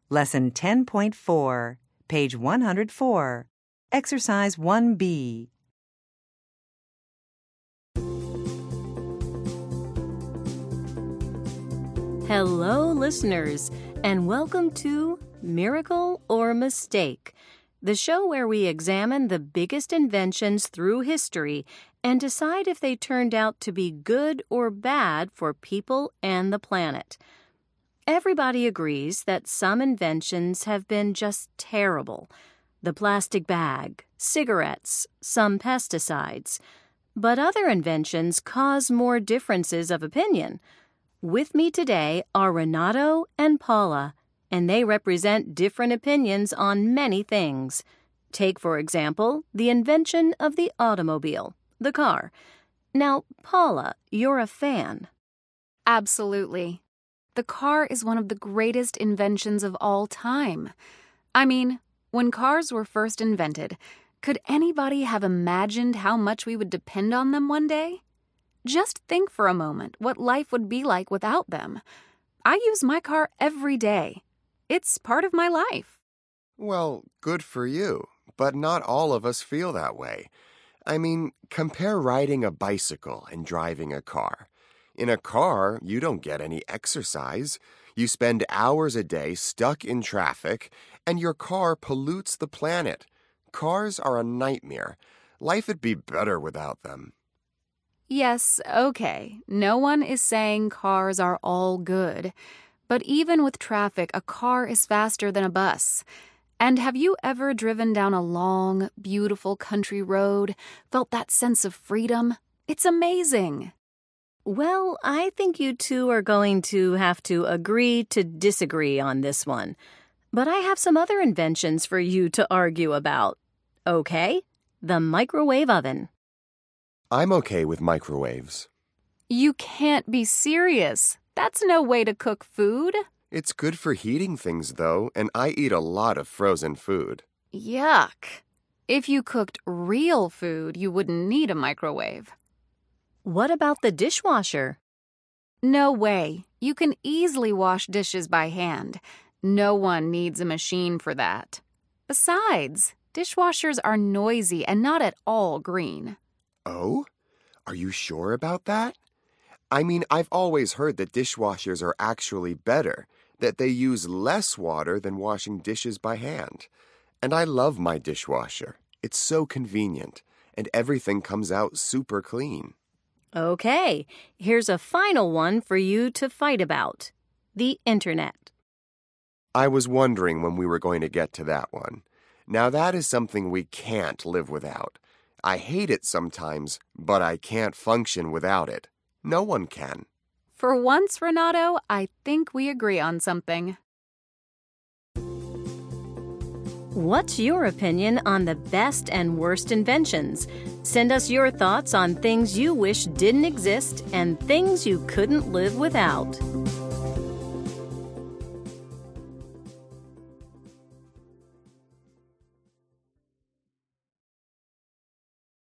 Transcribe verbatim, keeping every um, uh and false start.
Lesson ten point four, page one hundred four, Exercise one B. Hello, listeners, and welcome to Miracle or Mistake, the show where we examine the biggest inventions through history and decide if they turned out to be good or bad for people and the planet. Everybody agrees that some inventions have been just terrible. The plastic bag, cigarettes, some pesticides. But other inventions cause more differences of opinion. With me today are Renato and Paula, and they represent different opinions on many things. Take, for example, the invention of the automobile, the car. Now, Paula, you're a fan. Absolutely. The car is one of the greatest inventions of all time. I mean, when cars were first invented, could anybody have imagined how much we would depend on them one day? Just think for a moment what life would be like without them. I use my car every day. It's part of my life. Well, good for you, but not all of us feel that way. I mean, compare riding a bicycle and driving a car. In a car, you don't get any exercise. You spend hours a day stuck in traffic, and your car pollutes the planet. Cars are a nightmare. Life would be better without them. Yes, okay. No one is saying cars are all good. But even with traffic, a car is faster than a bus. And have you ever driven down a long, beautiful country road, felt that sense of freedom? It's amazing. Well, I think you two are going to have to agree to disagree on this one. But I have some other inventions for you to argue about. Okay? The microwave oven. I'm okay with microwaves. You can't be serious. That's no way to cook food. It's good for heating things, though, and I eat a lot of frozen food. Yuck. If you cooked real food, you wouldn't need a microwave. What about the dishwasher? No way. You can easily wash dishes by hand. No one needs a machine for that. Besides, dishwashers are noisy and not at all green. Oh? Are you sure about that? I mean, I've always heard that dishwashers are actually better, that they use less water than washing dishes by hand. And I love my dishwasher. It's so convenient, and everything comes out super clean. Okay, here's a final one for you to fight about. The Internet. I was wondering when we were going to get to that one. Now that is something we can't live without. I hate it sometimes, but I can't function without it. No one can. For once, Renato, I think we agree on something. What's your opinion on the best and worst inventions? Send us your thoughts on things you wish didn't exist and things you couldn't live without.